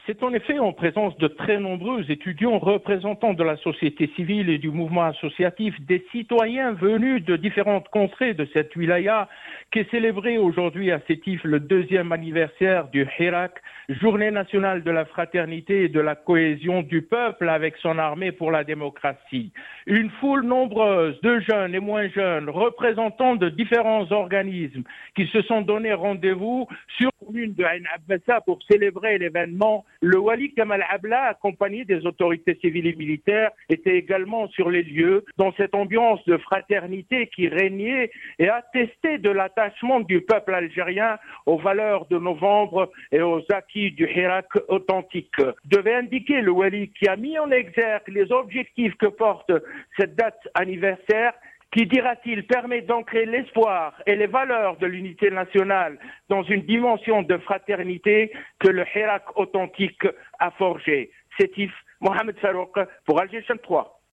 C'est en effet en présence de très nombreux étudiants représentants de la société civile et du mouvement associatif, des citoyens venus de différentes contrées de cette wilaya, qu'est célébré aujourd'hui à Sétif le 2e anniversaire du Hirak, journée nationale de la fraternité et de la cohésion du peuple avec son armée pour la démocratie. Une foule nombreuse de jeunes et moins jeunes, représentants de différents organismes qui se sont donné rendez-vous sur la commune de Ain Abbassa pour célébrer l'événement. Le Wali Kamal Abla, accompagné des autorités civiles et militaires, était également sur les lieux dans cette ambiance de fraternité qui régnait et attestait de l'attachement du peuple algérien aux valeurs de novembre et aux acquis du Hirak authentique. Devait indiquer le Wali qui a mis en exergue les objectifs que porte cette date anniversaire qui, dira-t-il, permet d'ancrer l'espoir et les valeurs de l'unité nationale dans une dimension de fraternité que le Hirak authentique a forgé. Sétif, Mohamed Farouk pour Alger Chaîne 3.